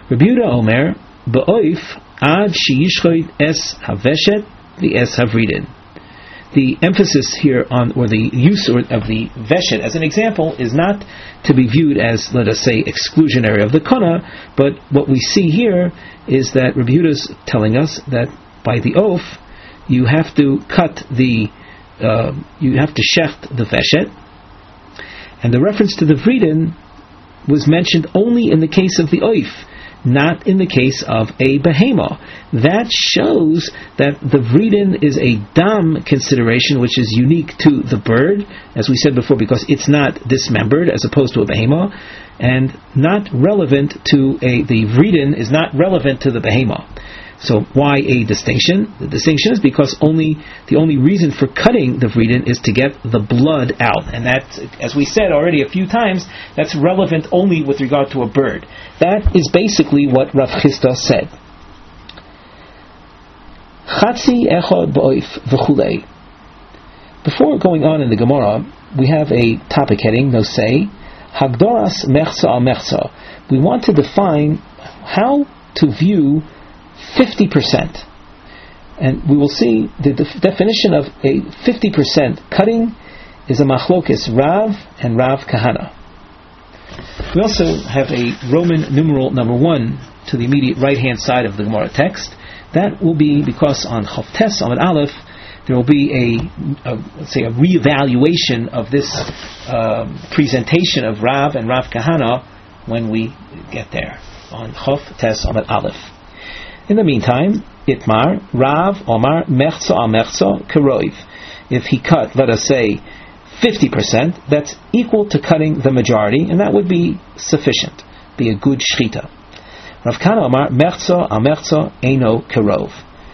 Rabbi Yehuda Omer, Ba'oif ad sheyishchoid es haveshet v'es havridin. The emphasis here on, or the use of the veshet as an example, is not to be viewed as, let us say, exclusionary of the kana, but what we see here is that Rabbi Yehuda is telling us that by the oaf, you have to cut the, you have to shecht the veshet, and the reference to the vridin was mentioned only in the case of the oif, not in the case of a behema. That shows that the vridin is a dam consideration which is unique to the bird, as we said before, because it's not dismembered as opposed to a behema, and not relevant to the vridin is not relevant to the behema. So why a distinction? The distinction is because the only reason for cutting the vridin is to get the blood out, and that's, as we said already a few times, that's relevant only with regard to a bird. That is basically what Rav Chisda said. Chatzi echad ba'oif v'chulei. Before going on in the Gemara, we have a topic heading, Nosei, Hagdoras mechza al mechza. We want to define how to view 50%. And we will see the definition of a 50% cutting is a machlokes Rav and Rav Kahana. We also have a Roman numeral number 1 to the immediate right hand side of the Gemara text. That will be because on Chavtes Amud Aleph there will be let's say a reevaluation of this presentation of Rav and Rav Kahana when we get there on Chavtes Amud Aleph. In the meantime, Itmar, Rav, Omar, Mechza al Mechza, Keroiv. If he cut, let us say, 50%, that's equal to cutting the majority, and that would be sufficient, be a good shchita. Rav Kana Omar, Mechza al Mechza, Eino Kerov.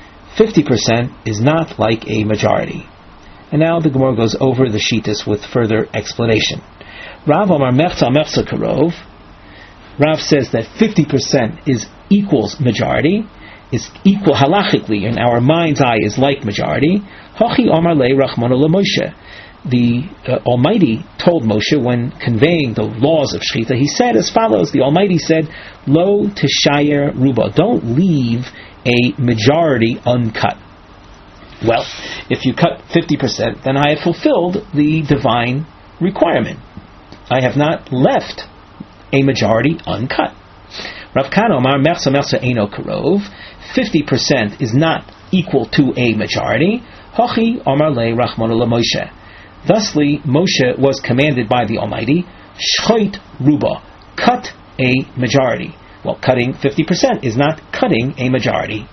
50% is not like a majority. And now the Gemara goes over the shitas with further explanation. Rav Omar, Mechza al Mechza, Kerov. Rav says that 50% is equals majority, is equal halachically in our mind's eye is like majority. Hachi Amar Le Rachmana Le Moshe. The Almighty told Moshe when conveying the laws of Shechita, he said as follows: the Almighty said, Lo Tishayer Ruba, don't leave a majority uncut. Well, if you cut 50%, then I have fulfilled the divine requirement. I have not left a majority uncut. Rav Kana Omar Mechza Mechza Eino Karov. 50% is not equal to a majority. Hachi Amar Le Rachmana Le Moshe. Thusly, Moshe was commanded by the Almighty, Shchoit Ruba, cut a majority. Well, cutting 50% is not cutting a majority.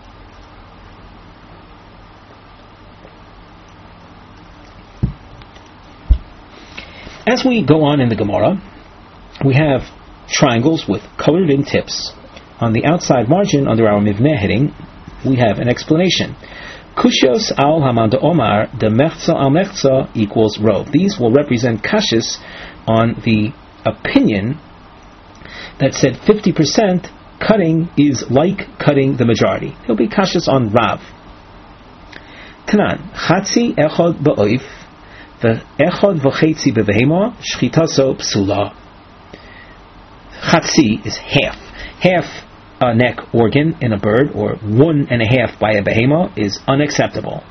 As we go on in the Gemara, we have triangles with colored-in tips. On the outside margin, under our Mivneh heading, we have an explanation. Kushos al Hamanda Omar, the Mechza al Mechza equals Rov. These will represent kashis on the opinion that said 50% cutting is like cutting the majority. There will be kashis on Rav. Tanan, Chatzi echod ba'oif, the echod v'chetzi b'vehema, shchitaso psula. Chatzi is half. Half a neck organ in a bird, or 1.5 by a behema, is unacceptable.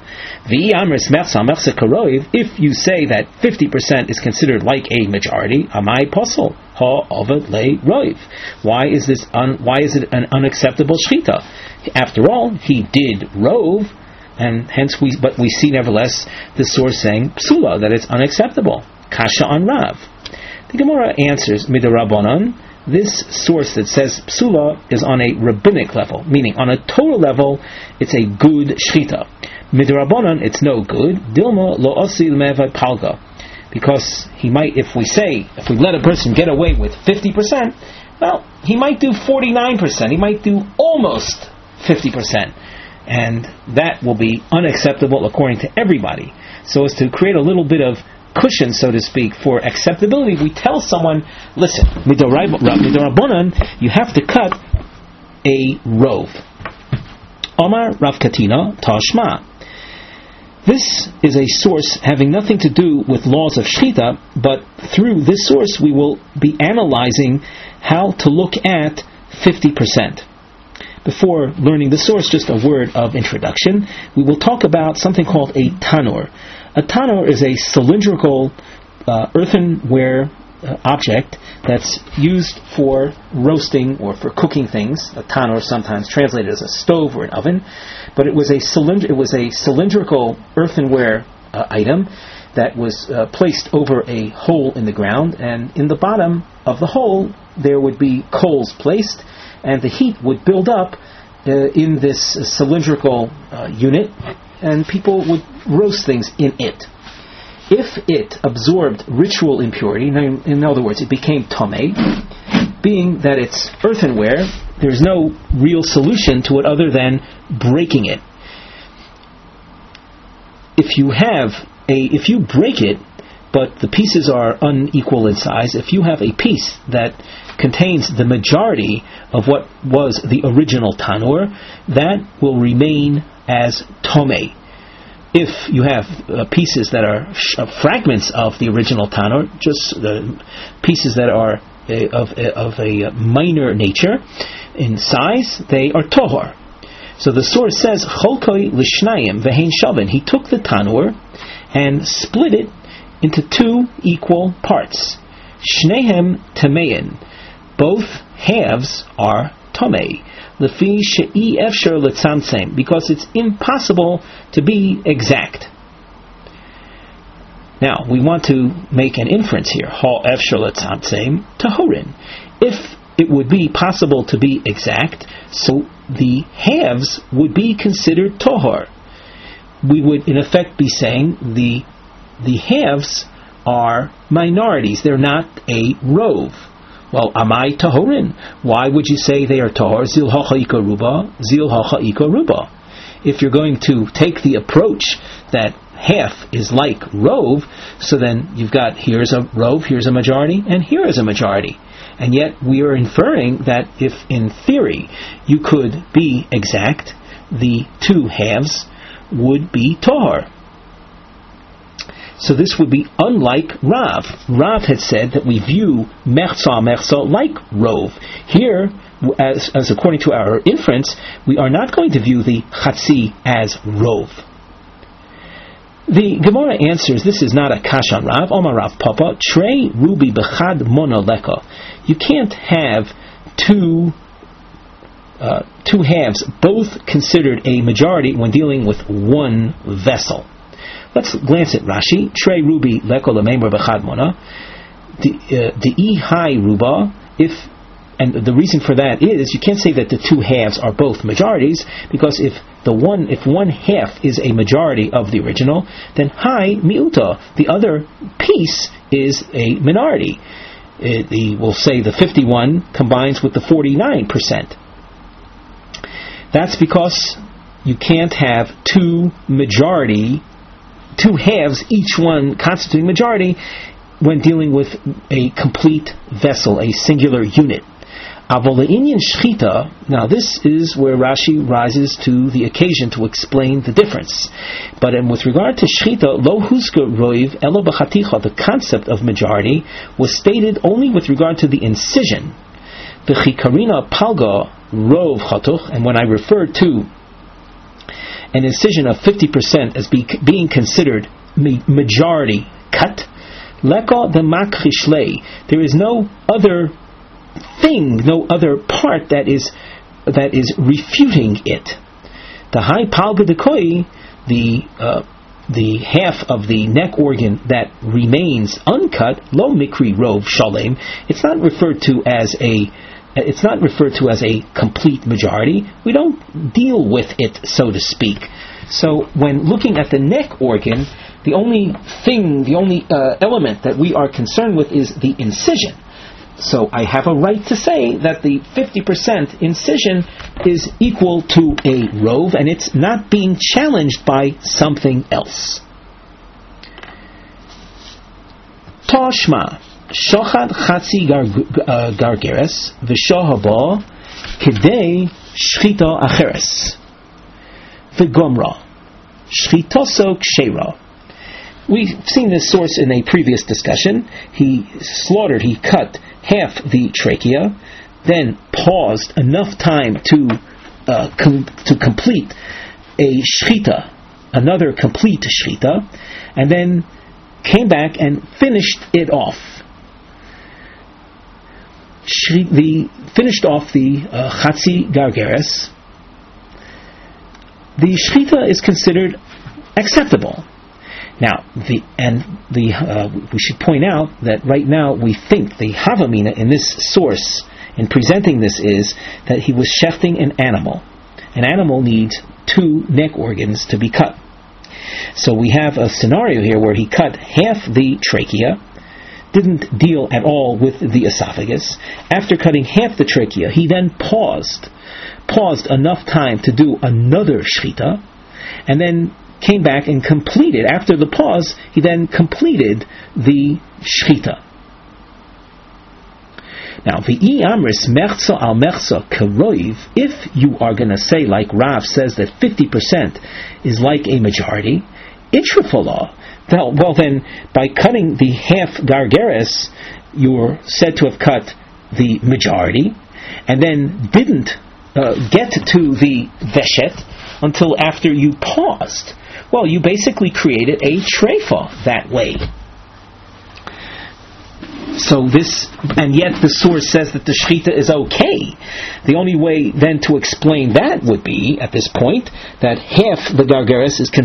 If you say that 50% is considered like a majority, amai posel ha ovad le roiv. Why is it an unacceptable shchita? After all, he did rove, and hence we see nevertheless the source saying psula, that it's unacceptable. Kasha on Rav. The Gemara answers midarabanan. This source that says psula is on a rabbinic level, meaning on a Torah level, it's a good shchita. Midrabanan, it's no good. Dilma lo osil mevad palga, because he might, if we let a person get away with 50%, well, he might do 49%. He might do almost 50%, and that will be unacceptable according to everybody. So as to create a little bit of cushion, so to speak, for acceptability, we tell someone, listen, midorabonan, you have to cut a rove. Omar Rav Katina Tashma. This is a source having nothing to do with laws of shchita, but through this source we will be analyzing how to look at 50%. Before learning the source, just a word of introduction. We will talk about something called a tanur. A tanur is a cylindrical earthenware object that's used for roasting or for cooking things. A tanur sometimes translated as a stove or an oven, but it was a cylindrical earthenware item that was placed over a hole in the ground, and in the bottom of the hole there would be coals placed, and the heat would build up in this cylindrical unit, and people would roast things in it. If it absorbed ritual impurity, in other words, it became tamei, being that it's earthenware, there's no real solution to it other than breaking it. If you break it, but the pieces are unequal in size, if you have a piece that contains the majority of what was the original tanur, that will remain as tamei. If you have pieces that are fragments of the original tanur, just pieces that are of a minor nature in size, they are tohar. So the source says, Cholkoi lishnayim vehein shavin. He took the tanur and split it into two equal parts. Shnehem tamein. Both halves are tamei. Lefi she'i efshar letzamtzem, because it's impossible to be exact. Now, we want to make an inference here. Ha efshar letzamtzem tahorin. If it would be possible to be exact, so the halves would be considered tohar. We would, in effect, be saying the halves are minorities. They're not a rove. Well, amai tahorin. Why would you say they are tahor? Zil hacha ika ruba, zil hacha ika ruba. If you're going to take the approach that half is like rove, so then you've got here's a rove, here's a majority, and here is a majority. And yet we are inferring that if in theory you could be exact, the two halves would be tahor. So this would be unlike Rav. Rav had said that we view mechza like rove. Here, as according to our inference, we are not going to view the chatzi as rove. The Gemara answers, this is not a kashan Rav. Omar Rav Papa, trei rubi bechad mona leka. You can't have two halves both considered a majority when dealing with one vessel. Let's glance at Rashi. Trei rubi leko lememar bechad mona. The hai ruba. And the reason for that is you can't say that the two halves are both majorities, because if one half is a majority of the original, then hai miuta, the other piece is a minority. We'll say the 51 combines with the 49%. That's because you can't have two halves, each one constituting majority, when dealing with a complete vessel, a singular unit. Now this is where Rashi rises to the occasion to explain the difference. But with regard to shchita, lo huska roiv elo b'chaticha, the concept of majority was stated only with regard to the incision. V'chikarina palga rov chatuch, and when I refer to an incision of 50% as being considered majority cut, leka the makchishlei, there is no other thing, no other part that is refuting it. The high palga dekoi, the half of the neck organ that remains uncut, lo mikri rov shalem, it's not referred to as a complete majority. We don't deal with it, so to speak. So when looking at the neck organ, the only element that we are concerned with is the incision. So I have a right to say that the 50% incision is equal to a rove, and it's not being challenged by something else. Tashma shochad chatzi gargeres v'shahaba kedei shchita acheres v'gomra shchitoso kshera. We've seen this source in a previous discussion. He cut half the trachea, then paused enough time to complete a shchita, another complete shchita, and then came back and finished it off. Finished off the Chatzi Gargeres. The shchita is considered acceptable. Now, we should point out that right now we think the Havamina in this source, in presenting this, is that he was shechting an animal. An animal needs 2 neck organs to be cut. So we have a scenario here where he cut half the trachea, didn't deal at all with the esophagus. After cutting half the trachea, he then paused enough time to do another shchita, and then came back and completed. After the pause, he then completed the shchita. Now, v'i amris mechza al mechza keroiv, if you are going to say, like Rav says, that 50% is like a majority, itrafala, well then, by cutting the half gargeres, you're said to have cut the majority, and then didn't get to the veshet until after you paused. Well, you basically created a treifa that way. So and yet the source says that the shechita is okay. The only way then to explain that would be, at this point, that half the gargeres is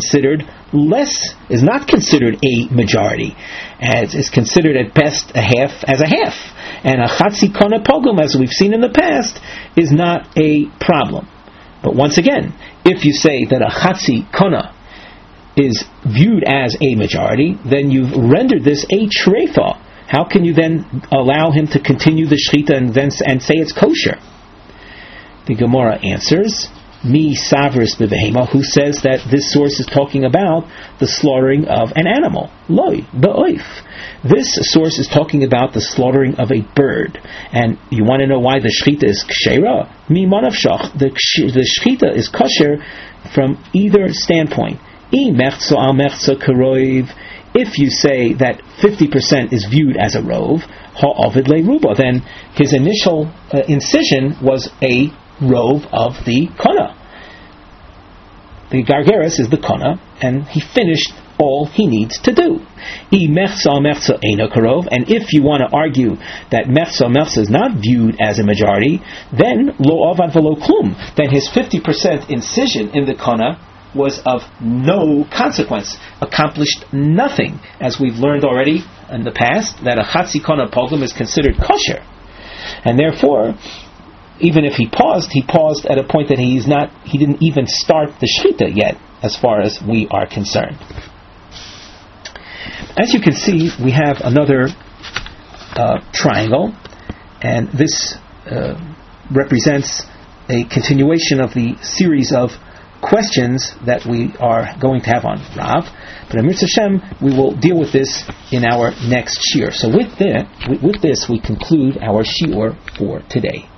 not considered a majority, as is considered at best a half as a half. And a chatzi kona pogum, as we've seen in the past, is not a problem. But once again, if you say that a chatzi kona is viewed as a majority, then you've rendered this a treifa. How can you then allow him to continue the shechita and say it's kosher? The Gemara answers, Mi savris b'vehema, who says that this source is talking about the slaughtering of an animal. Loi, ba'oif. This source is talking about the slaughtering of a bird. And you want to know why the shechita is kshera? Mi manavshach. The shechita is kosher from either standpoint. I mechzo al mechzo karoiv. If you say that 50% is viewed as a rov, ha'ovid le'ruba, then his initial incision was a rov of the kona. The gargeres is the kona, and he finished all he needs to do. I mechza mechza eino karov, and if you want to argue that mechza is not viewed as a majority, then lo avad velo klum, then his 50% incision in the kona was of no consequence, accomplished nothing, as we've learned already in the past, that a chatzi kona pogum is considered kosher. And therefore, even if he paused at a point that he didn't even start the shechita yet, as far as we are concerned. As you can see, we have another triangle, and this represents a continuation of the series of questions that we are going to have on Rav, but in Mitzvah Hashem we will deal with this in our next shiur. So with this we conclude our shiur for today.